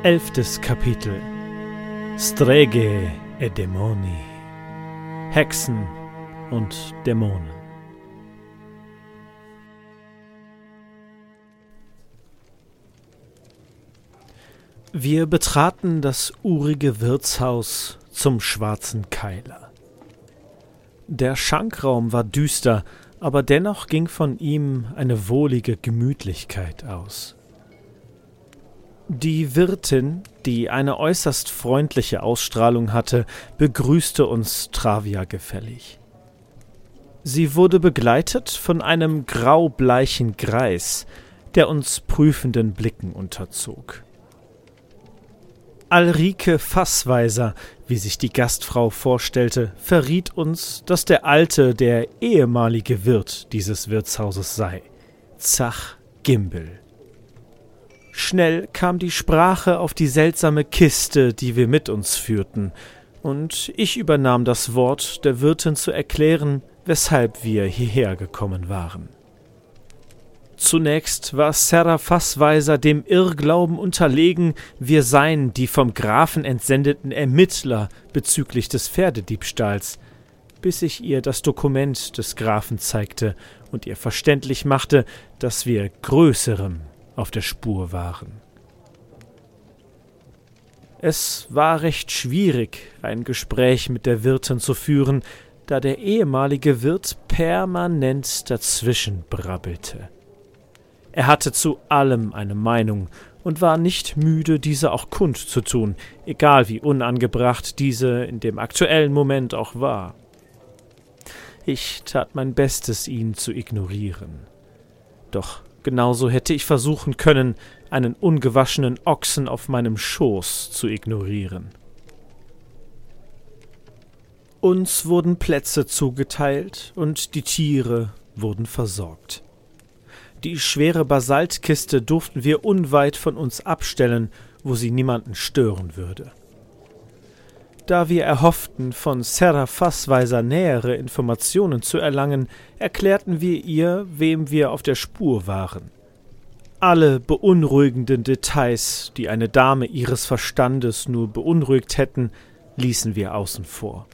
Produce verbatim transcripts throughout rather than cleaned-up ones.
Elftes Kapitel. Streghe e Demoni. Hexen und Dämonen. Wir betraten das urige Wirtshaus zum Schwarzen Keiler. Der Schankraum war düster, aber dennoch ging von ihm eine wohlige Gemütlichkeit aus. Die Wirtin, die eine äußerst freundliche Ausstrahlung hatte, begrüßte uns Travia-gefällig. Sie wurde begleitet von einem graubleichen Greis, der uns prüfenden Blicken unterzog. Alrike Fassweiser, wie sich die Gastfrau vorstellte, verriet uns, dass der alte, der ehemalige Wirt dieses Wirtshauses sei, Zach Gimbel. Schnell kam die Sprache auf die seltsame Kiste, die wir mit uns führten, und ich übernahm das Wort, der Wirtin zu erklären, weshalb wir hierher gekommen waren. Zunächst war Serra Fassweiser dem Irrglauben unterlegen, wir seien die vom Grafen entsendeten Ermittler bezüglich des Pferdediebstahls, bis ich ihr das Dokument des Grafen zeigte und ihr verständlich machte, dass wir Größerem auf der Spur waren. Es war recht schwierig, ein Gespräch mit der Wirtin zu führen, da der ehemalige Wirt permanent dazwischen brabbelte. Er hatte zu allem eine Meinung und war nicht müde, diese auch kundzutun, egal wie unangebracht diese in dem aktuellen Moment auch war. Ich tat mein Bestes, ihn zu ignorieren. Doch genauso hätte ich versuchen können, einen ungewaschenen Ochsen auf meinem Schoß zu ignorieren. Uns wurden Plätze zugeteilt und die Tiere wurden versorgt. Die schwere Basaltkiste durften wir unweit von uns abstellen, wo sie niemanden stören würde. Da wir erhofften, von Serra Fassweiser nähere Informationen zu erlangen, erklärten wir ihr, wem wir auf der Spur waren. Alle beunruhigenden Details, die eine Dame ihres Verstandes nur beunruhigt hätten, ließen wir außen vor.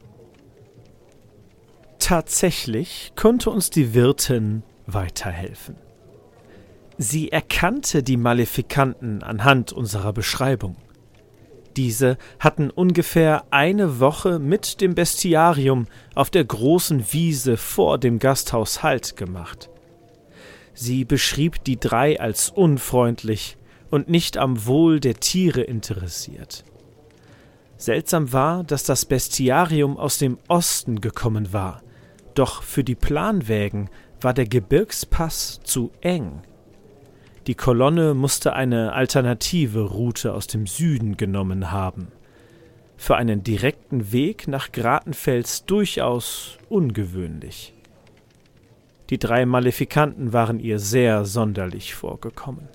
Tatsächlich konnte uns die Wirtin weiterhelfen. Sie erkannte die Malefikanten anhand unserer Beschreibung. Diese hatten ungefähr eine Woche mit dem Bestiarium auf der großen Wiese vor dem Gasthaus Halt gemacht. Sie beschrieb die drei als unfreundlich und nicht am Wohl der Tiere interessiert. Seltsam war, dass das Bestiarium aus dem Osten gekommen war, doch für die Planwägen war der Gebirgspass zu eng. Die Kolonne musste eine alternative Route aus dem Süden genommen haben. Für einen direkten Weg nach Gratenfels durchaus ungewöhnlich. Die drei Malefikanten waren ihr sehr sonderlich vorgekommen.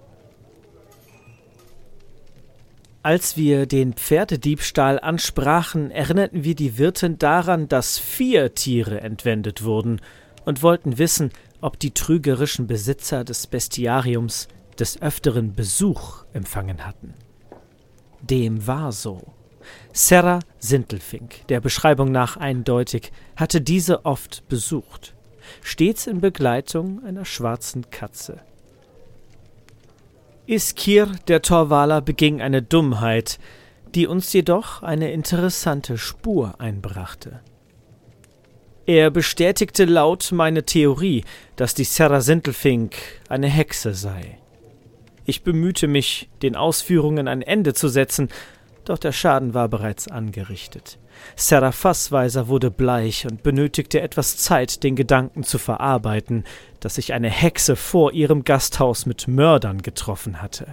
Als wir den Pferdediebstahl ansprachen, erinnerten wir die Wirtin daran, dass vier Tiere entwendet wurden und wollten wissen, ob die trügerischen Besitzer des Bestiariums des Öfteren Besuch empfangen hatten. Dem war so. Serra Sintelfink, der Beschreibung nach eindeutig, hatte diese oft besucht, stets in Begleitung einer schwarzen Katze. Iskir, der Torvaler, beging eine Dummheit, die uns jedoch eine interessante Spur einbrachte. Er bestätigte laut meine Theorie, dass die Serra Sintelfink eine Hexe sei. Ich bemühte mich, den Ausführungen ein Ende zu setzen, doch der Schaden war bereits angerichtet. Serra Fassweiser wurde bleich und benötigte etwas Zeit, den Gedanken zu verarbeiten, dass sich eine Hexe vor ihrem Gasthaus mit Mördern getroffen hatte.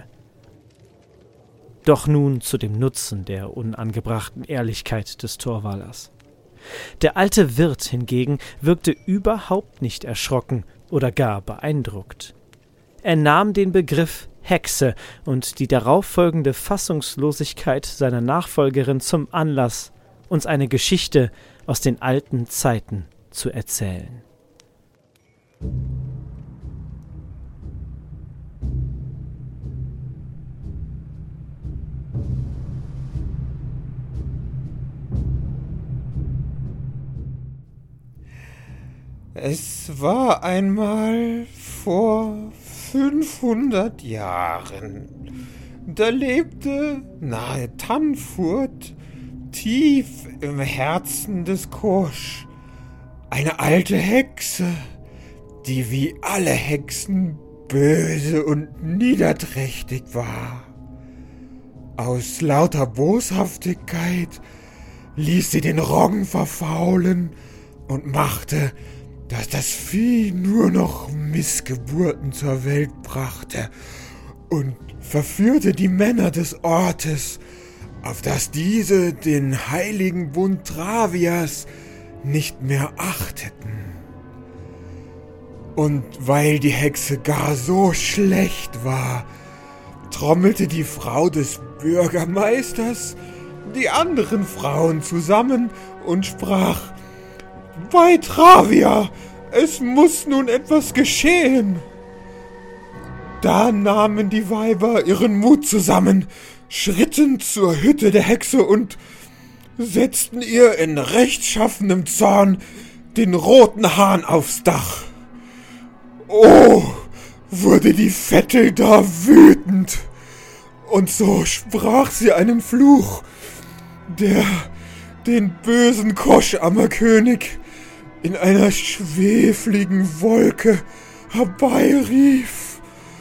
Doch nun zu dem Nutzen der unangebrachten Ehrlichkeit des Torvalers. Der alte Wirt hingegen wirkte überhaupt nicht erschrocken oder gar beeindruckt. Er nahm den Begriff Hexe und die darauffolgende Fassungslosigkeit seiner Nachfolgerin zum Anlass, uns eine Geschichte aus den alten Zeiten zu erzählen. Es war einmal vor fünfhundert Jahren. Da lebte nahe Tanfurt, tief im Herzen des Kosch, eine alte Hexe, die wie alle Hexen böse und niederträchtig war. Aus lauter Boshaftigkeit ließ sie den Roggen verfaulen und machte, dass das Vieh nur noch Missgeburten zur Welt brachte, und verführte die Männer des Ortes, auf dass diese den heiligen Bund Travias nicht mehr achteten. Und weil die Hexe gar so schlecht war, trommelte die Frau des Bürgermeisters die anderen Frauen zusammen und sprach: »Bei Travia, es muss nun etwas geschehen.« Da nahmen die Weiber ihren Mut zusammen, schritten zur Hütte der Hexe und setzten ihr in rechtschaffenem Zorn den roten Hahn aufs Dach. Oh, wurde die Vettel da wütend, und so sprach sie einen Fluch, der den bösen Koschammerkönig in einer schwefligen Wolke herbeirief.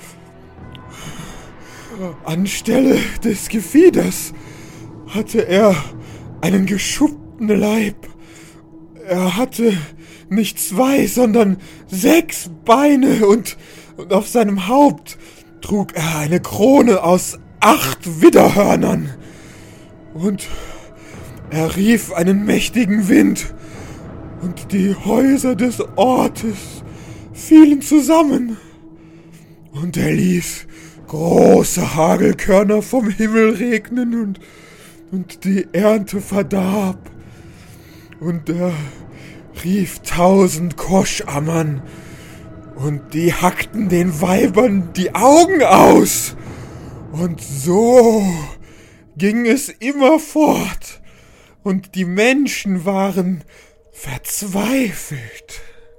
Anstelle des Gefieders hatte er einen geschuppten Leib. Er hatte nicht zwei, sondern sechs Beine, und, und auf seinem Haupt trug er eine Krone aus acht Widderhörnern. Und er rief einen mächtigen Wind, und die Häuser des Ortes fielen zusammen. Und er ließ große Hagelkörner vom Himmel regnen, und, und die Ernte verdarb. Und er rief tausend Koschammern, und die hackten den Weibern die Augen aus. Und so ging es immer fort, und die Menschen waren verzweifelt.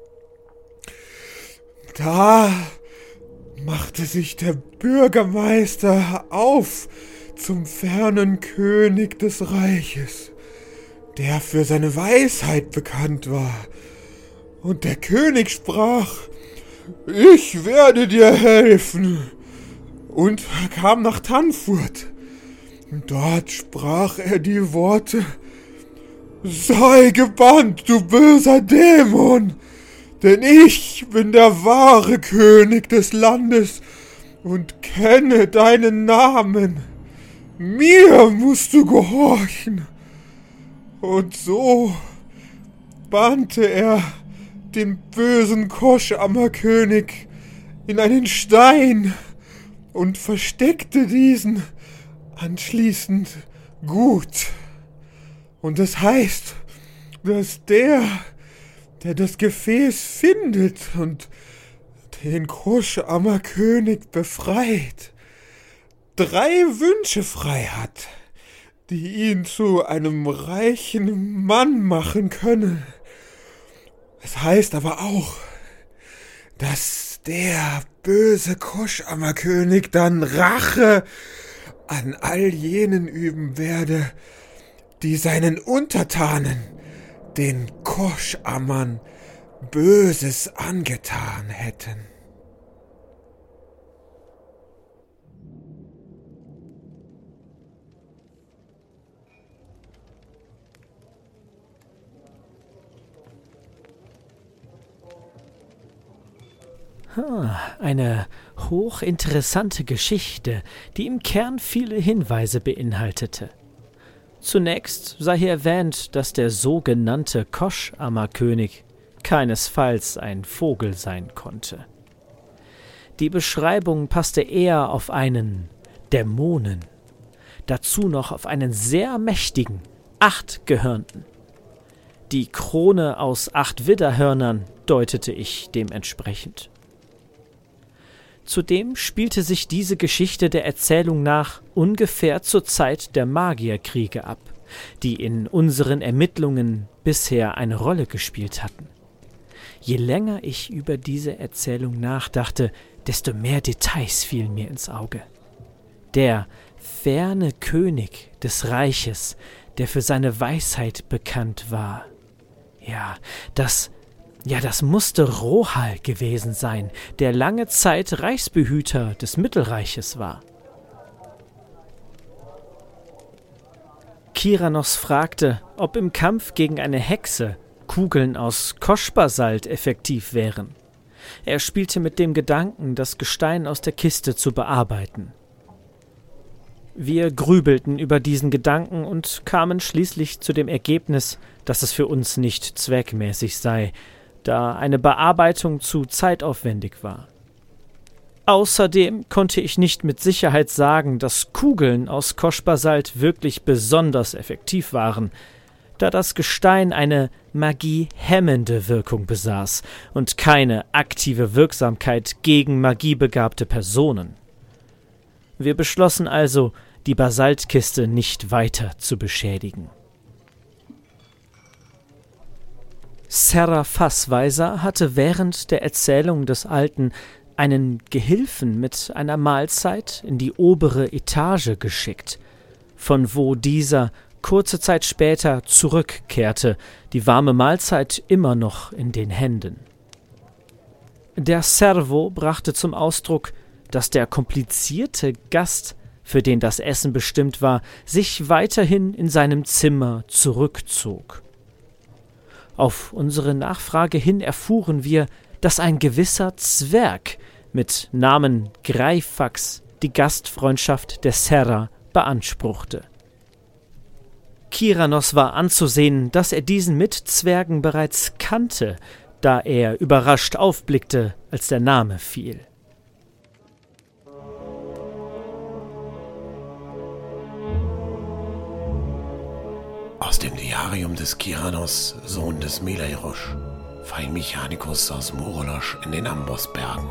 Da machte sich der Bürgermeister auf zum fernen König des Reiches, der für seine Weisheit bekannt war. Und der König sprach: »Ich werde dir helfen«, und kam nach Tanfurt. Dort sprach er die Worte: »Sei gebannt, du böser Dämon, denn ich bin der wahre König des Landes und kenne deinen Namen. Mir musst du gehorchen.« Und so bannte er den bösen Koschammerkönig in einen Stein und versteckte diesen anschließend gut. Und es heißt, dass der, der das Gefäß findet und den Koschammerkönig befreit, drei Wünsche frei hat, die ihn zu einem reichen Mann machen können. Es heißt aber auch, dass der böse Koschammerkönig dann Rache an all jenen üben werde, die seinen Untertanen, den Koschammern, Böses angetan hätten. Eine hochinteressante Geschichte, die im Kern viele Hinweise beinhaltete. Zunächst sei hier erwähnt, dass der sogenannte Koschammerkönig keinesfalls ein Vogel sein konnte. Die Beschreibung passte eher auf einen Dämonen, dazu noch auf einen sehr mächtigen, achtgehörnten. Die Krone aus acht Widderhörnern deutete ich dementsprechend. Zudem spielte sich diese Geschichte der Erzählung nach ungefähr zur Zeit der Magierkriege ab, die in unseren Ermittlungen bisher eine Rolle gespielt hatten. Je länger ich über diese Erzählung nachdachte, desto mehr Details fielen mir ins Auge. Der ferne König des Reiches, der für seine Weisheit bekannt war. Ja, das, ja, das musste Rohal gewesen sein, der lange Zeit Reichsbehüter des Mittelreiches war. Kiranos fragte, ob im Kampf gegen eine Hexe Kugeln aus Koschbasalt effektiv wären. Er spielte mit dem Gedanken, das Gestein aus der Kiste zu bearbeiten. Wir grübelten über diesen Gedanken und kamen schließlich zu dem Ergebnis, dass es für uns nicht zweckmäßig sei, da eine Bearbeitung zu zeitaufwendig war. Außerdem konnte ich nicht mit Sicherheit sagen, dass Kugeln aus Koschbasalt wirklich besonders effektiv waren, da das Gestein eine magiehemmende Wirkung besaß und keine aktive Wirksamkeit gegen magiebegabte Personen. Wir beschlossen also, die Basaltkiste nicht weiter zu beschädigen. Serra Fassweiser hatte während der Erzählung des Alten einen Gehilfen mit einer Mahlzeit in die obere Etage geschickt, von wo dieser kurze Zeit später zurückkehrte, die warme Mahlzeit immer noch in den Händen. Der Servo brachte zum Ausdruck, dass der komplizierte Gast, für den das Essen bestimmt war, sich weiterhin in seinem Zimmer zurückzog. Auf unsere Nachfrage hin erfuhren wir, dass ein gewisser Zwerg mit Namen Greifax die Gastfreundschaft der Serra beanspruchte. Kiranos war anzusehen, dass er diesen Mitzwergen bereits kannte, da er überrascht aufblickte, als der Name fiel. Aus dem Diarium des Kiranos, Sohn des Meleirosch, Feinmechanikus aus Morolosch in den Ambosbergen.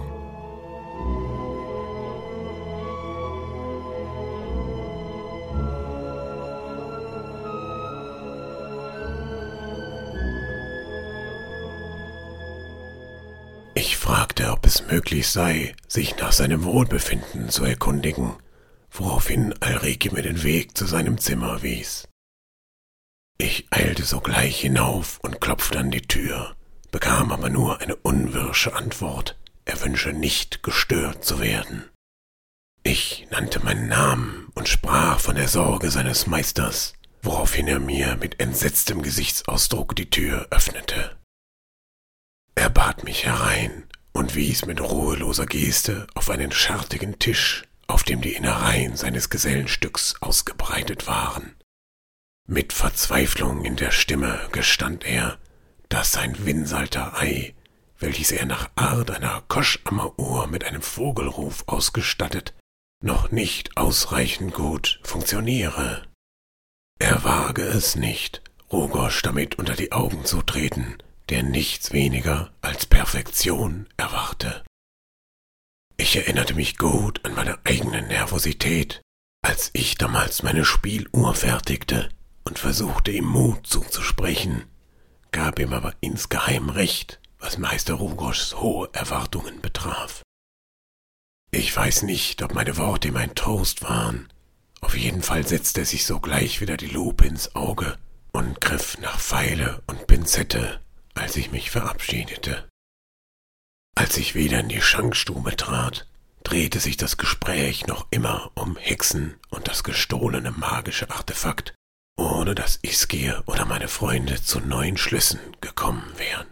Ich fragte, ob es möglich sei, sich nach seinem Wohlbefinden zu erkundigen, woraufhin Alriki mir den Weg zu seinem Zimmer wies. Ich eilte sogleich hinauf und klopfte an die Tür, bekam aber nur eine unwirsche Antwort, er wünsche nicht gestört zu werden. Ich nannte meinen Namen und sprach von der Sorge seines Meisters, woraufhin er mir mit entsetztem Gesichtsausdruck die Tür öffnete. Er bat mich herein und wies mit ruheloser Geste auf einen schartigen Tisch, auf dem die Innereien seines Gesellenstücks ausgebreitet waren. Mit Verzweiflung in der Stimme gestand er, dass sein Winsalter Ei, welches er nach Art einer Koschammeruhr mit einem Vogelruf ausgestattet, noch nicht ausreichend gut funktioniere. Er wage es nicht, Rogosch damit unter die Augen zu treten, der nichts weniger als Perfektion erwarte. Ich erinnerte mich gut an meine eigene Nervosität, als ich damals meine Spieluhr fertigte und versuchte ihm Mut zuzusprechen, gab ihm aber insgeheim recht, was Meister Rogoschs hohe Erwartungen betraf. Ich weiß nicht, ob meine Worte ihm ein Trost waren. Auf jeden Fall setzte er sich sogleich wieder die Lupe ins Auge und griff nach Feile und Pinzette, als ich mich verabschiedete. Als ich wieder in die Schankstube trat, drehte sich das Gespräch noch immer um Hexen und das gestohlene magische Artefakt, ohne dass Iskir oder meine Freunde zu neuen Schlüssen gekommen wären.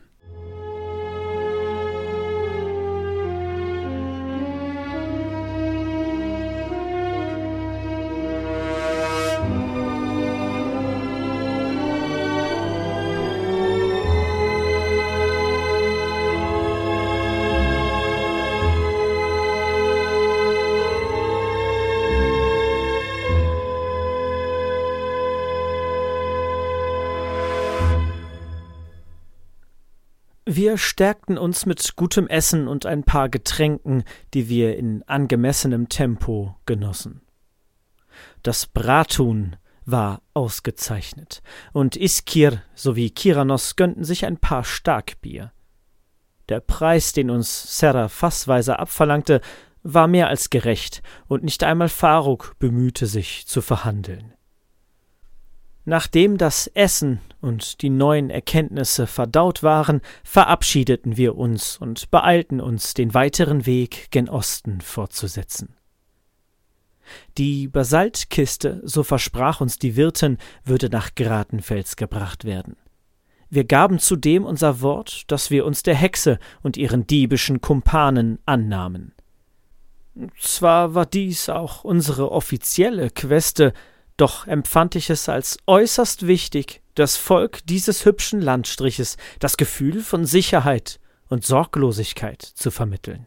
Wir stärkten uns mit gutem Essen und ein paar Getränken, die wir in angemessenem Tempo genossen. Das Brathuhn war ausgezeichnet, und Iskir sowie Kiranos gönnten sich ein paar Starkbier. Der Preis, den uns Serra fassweise abverlangte, war mehr als gerecht, und nicht einmal Faruk bemühte sich zu verhandeln. Nachdem das Essen und die neuen Erkenntnisse verdaut waren, verabschiedeten wir uns und beeilten uns, den weiteren Weg gen Osten fortzusetzen. Die Basaltkiste, so versprach uns die Wirtin, würde nach Gratenfels gebracht werden. Wir gaben zudem unser Wort, dass wir uns der Hexe und ihren diebischen Kumpanen annahmen. Zwar war dies auch unsere offizielle Queste, doch empfand ich es als äußerst wichtig, das Volk dieses hübschen Landstriches das Gefühl von Sicherheit und Sorglosigkeit zu vermitteln.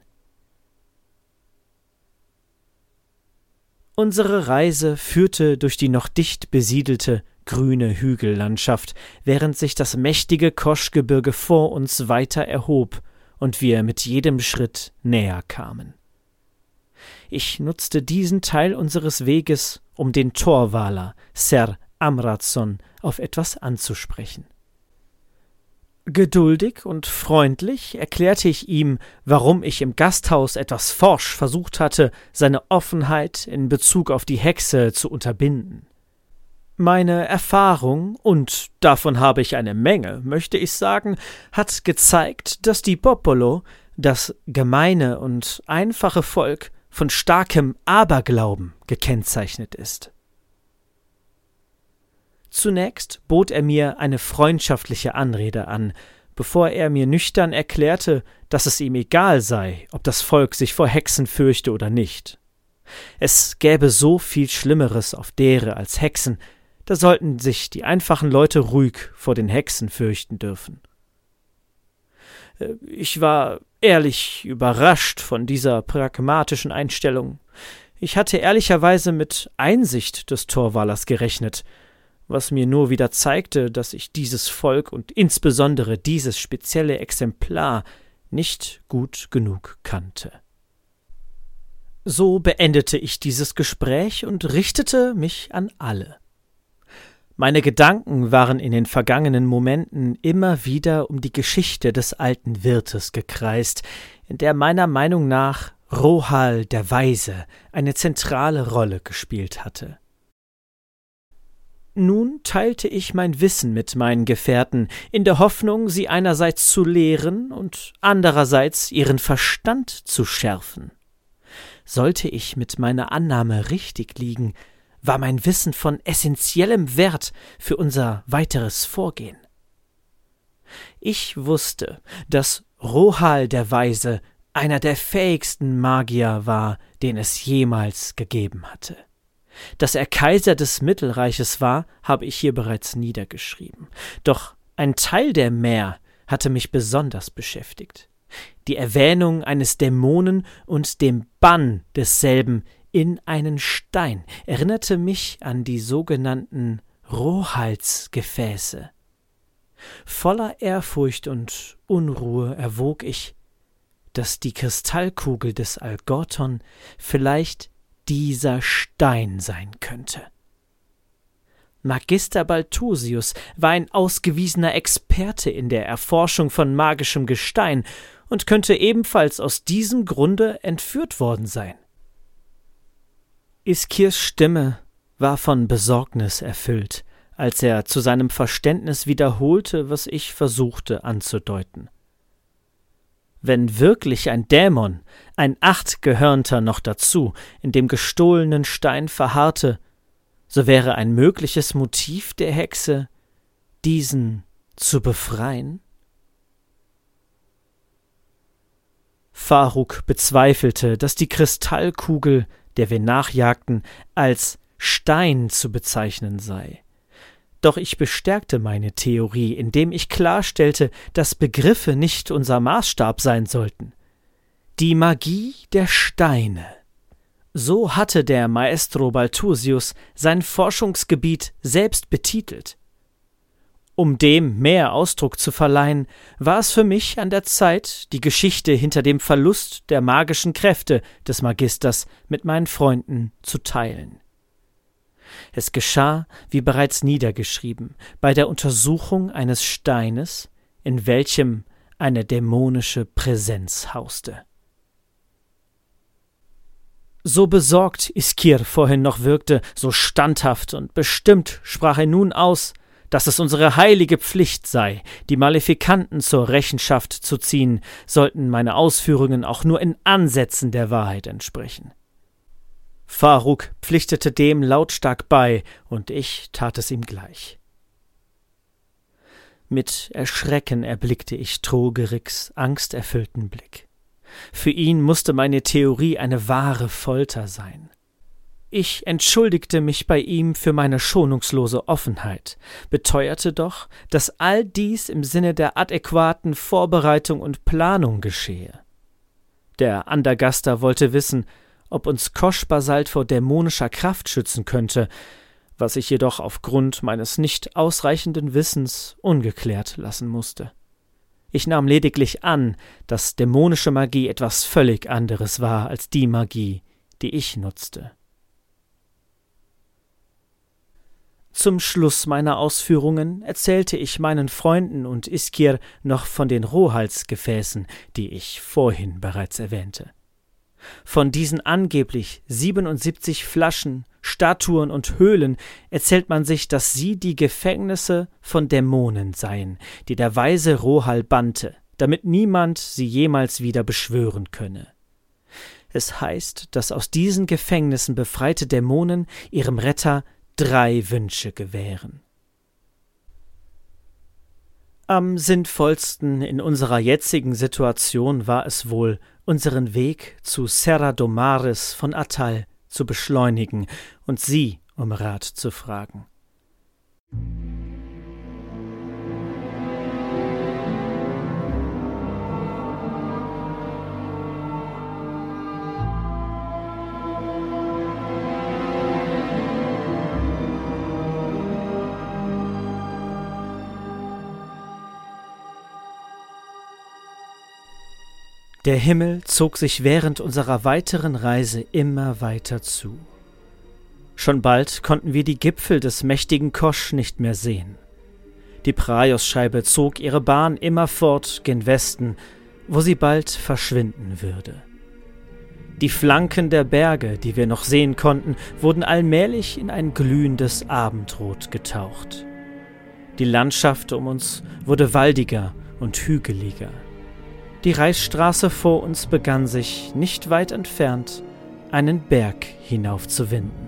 Unsere Reise führte durch die noch dicht besiedelte, grüne Hügellandschaft, während sich das mächtige Koschgebirge vor uns weiter erhob und wir mit jedem Schritt näher kamen. Ich nutzte diesen Teil unseres Weges, um den Torwaler, Ser Amradsson, auf etwas anzusprechen. Geduldig und freundlich erklärte ich ihm, warum ich im Gasthaus etwas forsch versucht hatte, seine Offenheit in Bezug auf die Hexe zu unterbinden. Meine Erfahrung, und davon habe ich eine Menge, möchte ich sagen, hat gezeigt, dass die Popolo, das gemeine und einfache Volk, von starkem Aberglauben gekennzeichnet ist. Zunächst bot er mir eine freundschaftliche Anrede an, bevor er mir nüchtern erklärte, dass es ihm egal sei, ob das Volk sich vor Hexen fürchte oder nicht. Es gäbe so viel Schlimmeres auf Dere als Hexen, da sollten sich die einfachen Leute ruhig vor den Hexen fürchten dürfen. Ich war ehrlich überrascht von dieser pragmatischen Einstellung. Ich hatte ehrlicherweise mit Einsicht des Torwalers gerechnet, was mir nur wieder zeigte, dass ich dieses Volk und insbesondere dieses spezielle Exemplar nicht gut genug kannte. So beendete ich dieses Gespräch und richtete mich an alle. Meine Gedanken waren in den vergangenen Momenten immer wieder um die Geschichte des alten Wirtes gekreist, in der meiner Meinung nach Rohal der Weise eine zentrale Rolle gespielt hatte. Nun teilte ich mein Wissen mit meinen Gefährten, in der Hoffnung, sie einerseits zu lehren und andererseits ihren Verstand zu schärfen. Sollte ich mit meiner Annahme richtig liegen, war mein Wissen von essentiellem Wert für unser weiteres Vorgehen. Ich wusste, dass Rohal der Weise einer der fähigsten Magier war, den es jemals gegeben hatte. Dass er Kaiser des Mittelreiches war, habe ich hier bereits niedergeschrieben. Doch ein Teil der Mär hatte mich besonders beschäftigt. Die Erwähnung eines Dämonen und dem Bann desselben in einen Stein erinnerte mich an die sogenannten Rohalsgefäße. Voller Ehrfurcht und Unruhe erwog ich, dass die Kristallkugel des Algorton vielleicht dieser Stein sein könnte. Magister Balthusius war ein ausgewiesener Experte in der Erforschung von magischem Gestein und könnte ebenfalls aus diesem Grunde entführt worden sein. Iskirs Stimme war von Besorgnis erfüllt, als er zu seinem Verständnis wiederholte, was ich versuchte anzudeuten. Wenn wirklich ein Dämon, ein Achtgehörnter noch dazu, in dem gestohlenen Stein verharrte, so wäre ein mögliches Motiv der Hexe, diesen zu befreien? Faruk bezweifelte, dass die Kristallkugel, der wir nachjagten, als Stein zu bezeichnen sei. Doch ich bestärkte meine Theorie, indem ich klarstellte, dass Begriffe nicht unser Maßstab sein sollten. Die Magie der Steine. So hatte der Maestro Balthusius sein Forschungsgebiet selbst betitelt. Um dem mehr Ausdruck zu verleihen, war es für mich an der Zeit, die Geschichte hinter dem Verlust der magischen Kräfte des Magisters mit meinen Freunden zu teilen. Es geschah, wie bereits niedergeschrieben, bei der Untersuchung eines Steines, in welchem eine dämonische Präsenz hauste. So besorgt Iskir vorhin noch wirkte, so standhaft und bestimmt sprach er nun aus, dass es unsere heilige Pflicht sei, die Malefikanten zur Rechenschaft zu ziehen, sollten meine Ausführungen auch nur in Ansätzen der Wahrheit entsprechen. Faruk pflichtete dem lautstark bei, und ich tat es ihm gleich. Mit Erschrecken erblickte ich Trogeriks angsterfüllten Blick. Für ihn musste meine Theorie eine wahre Folter sein. Ich entschuldigte mich bei ihm für meine schonungslose Offenheit, beteuerte doch, dass all dies im Sinne der adäquaten Vorbereitung und Planung geschehe. Der Andergaster wollte wissen, ob uns Kosch-Basalt vor dämonischer Kraft schützen könnte, was ich jedoch aufgrund meines nicht ausreichenden Wissens ungeklärt lassen musste. Ich nahm lediglich an, dass dämonische Magie etwas völlig anderes war als die Magie, die ich nutzte. Zum Schluss meiner Ausführungen erzählte ich meinen Freunden und Iskir noch von den Rohhalsgefäßen, die ich vorhin bereits erwähnte. Von diesen angeblich siebenundsiebzig Flaschen, Statuen und Höhlen erzählt man sich, dass sie die Gefängnisse von Dämonen seien, die der weise Rohal bannte, damit niemand sie jemals wieder beschwören könne. Es heißt, dass aus diesen Gefängnissen befreite Dämonen ihrem Retter drei Wünsche gewähren. Am sinnvollsten in unserer jetzigen Situation war es wohl, unseren Weg zu Serra do Mares von Atal zu beschleunigen und sie um Rat zu fragen. Der Himmel zog sich während unserer weiteren Reise immer weiter zu. Schon bald konnten wir die Gipfel des mächtigen Kosch nicht mehr sehen. Die Praios-Scheibe zog ihre Bahn immerfort gen Westen, wo sie bald verschwinden würde. Die Flanken der Berge, die wir noch sehen konnten, wurden allmählich in ein glühendes Abendrot getaucht. Die Landschaft um uns wurde waldiger und hügeliger. Die Reichsstraße vor uns begann sich, nicht weit entfernt, einen Berg hinaufzuwinden.